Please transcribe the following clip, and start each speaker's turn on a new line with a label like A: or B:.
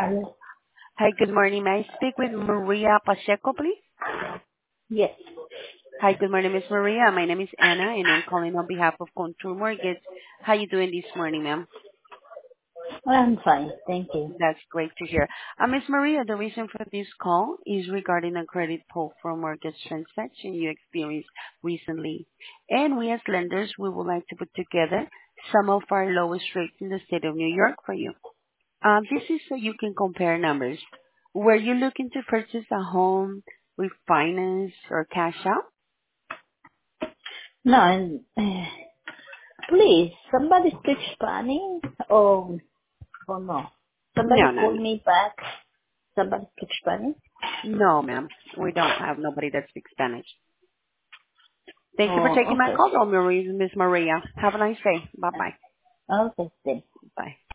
A: Hello.
B: Hi, good morning. May I speak with Maria Pacheco, please?
A: Yes,
B: Hi, good morning, Miss Maria. My name is Anna, and I'm calling on behalf of Contour Mortgage. How you doing this morning, ma'am?
A: I'm fine. Thank you.
B: That's great to hear. Miss Maria, the reason for this call is regarding a credit pull for mortgage transaction you experienced recently. And we as lenders, we would like to put together some of our lowest rates in the state of New York for you. This is so you can compare numbers. Were you looking to purchase a home with finance or cash out?
A: No, please, somebody speak Spanish or no? Somebody
B: No, no,
A: call
B: no.
A: me back. Somebody speak Spanish.
B: No, ma'am. We don't have nobody that speaks Spanish. Thank you for
A: Oh,
B: taking my
A: okay.
B: call, though, Miss Maria. Have a nice day. Bye-bye.
A: Okay, thank
B: Bye.